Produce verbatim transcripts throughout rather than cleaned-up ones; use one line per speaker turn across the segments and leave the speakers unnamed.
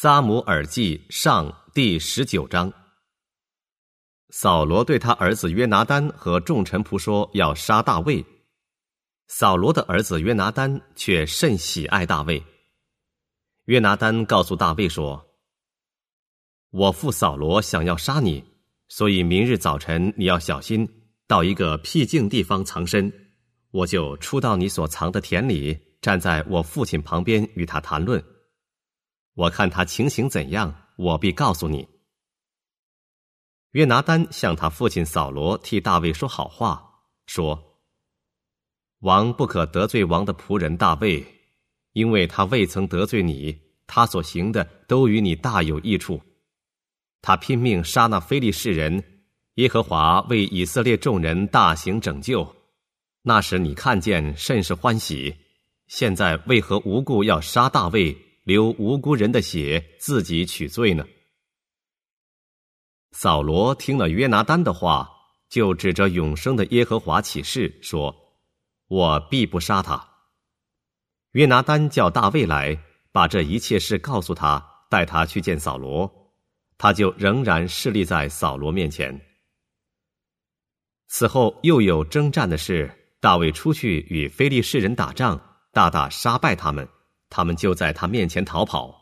撒母耳记上第十九章。扫罗对他儿子约拿单和众臣仆说要杀大卫，扫罗的儿子约拿单却甚喜爱大卫。约拿单告诉大卫说：我父扫罗想要杀你，所以明日早晨你要小心，到一个僻静地方藏身，我就出到你所藏的田里，站在我父亲旁边与他谈论。我看他情形怎样，我必告诉你。约拿单向他父亲扫罗替大卫说好话，说：王不可得罪王的仆人大卫，因为他未曾得罪你，他所行的都与你大有益处。他拼命杀那非利士人，耶和华为以色列众人大行拯救，那时你看见甚是欢喜。现在为何无故要杀大卫，流无辜人的血，自己取罪呢？扫罗听了约拿单的话，就指着永生的耶和华起誓说：我必不杀他。约拿单叫大卫来，把这一切事告诉他，带他去见扫罗，他就仍然侍立在扫罗面前。此后又有征战的事，大卫出去与非利士人打仗，大大杀败他们，他们就在他面前逃跑。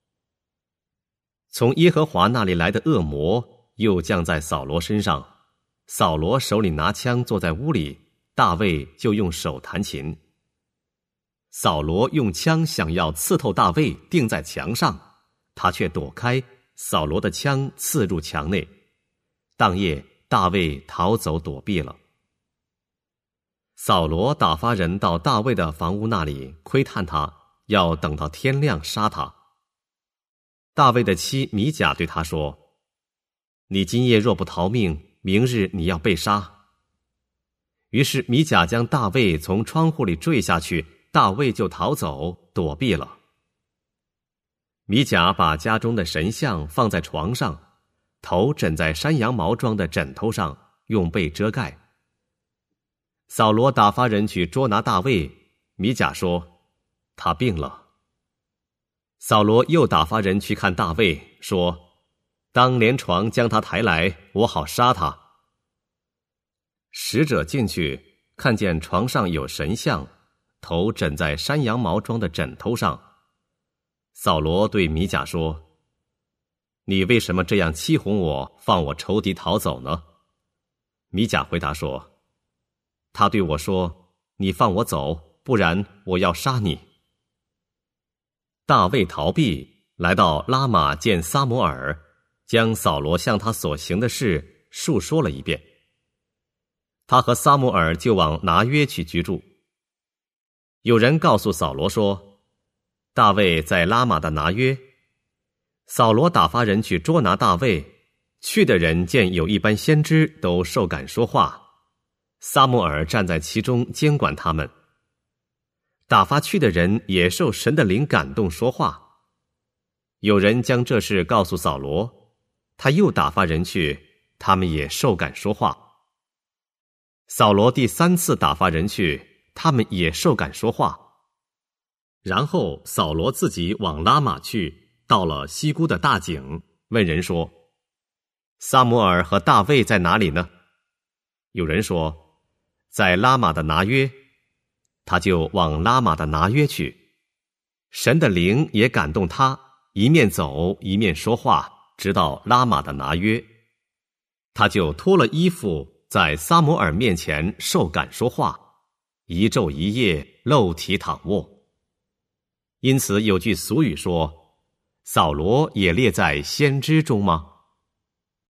从耶和华那里来的恶魔又降在扫罗身上，扫罗手里拿枪坐在屋里，大卫就用手弹琴。扫罗用枪想要刺透大卫，钉在墙上，他却躲开，扫罗的枪刺入墙内。当夜大卫逃走躲避了。扫罗打发人到大卫的房屋那里窥探他，要等到天亮杀他。大卫的妻米甲对他说：你今夜若不逃命，明日你要被杀。于是米甲将大卫从窗户里坠下去，大卫就逃走躲避了。米甲把家中的神像放在床上，头枕在山羊毛装的枕头上，用被遮盖。扫罗打发人去捉拿大卫，米甲说：他病了。扫罗又打发人去看大卫，说：当连床将他抬来，我好杀他。使者进去，看见床上有神像，头枕在山羊毛装的枕头上。扫罗对米甲说：你为什么这样欺哄我，放我仇敌逃走呢？米甲回答说：他对我说，你放我走，不然我要杀你。大卫逃避，来到拉玛见撒母耳，将扫罗向他所行的事述说了一遍。他和撒母耳就往拿约去居住。有人告诉扫罗说，大卫在拉玛的拿约。扫罗打发人去捉拿大卫，去的人见有一班先知都受感说话，撒母耳站在其中监管他们。打发去的人也受神的灵感动说话。有人将这事告诉扫罗，他又打发人去，他们也受感说话。扫罗第三次打发人去，他们也受感说话。然后扫罗自己往拉玛去，到了西姑的大井，问人说：撒母耳和大卫在哪里呢？有人说，在拉玛的拿约。他就往拉玛的拿约去。神的灵也感动他，一面走一面说话，直到拉玛的拿约。他就脱了衣服，在撒母耳面前受感说话，一昼一夜露体躺卧。因此有句俗语说，扫罗也列在先知中吗？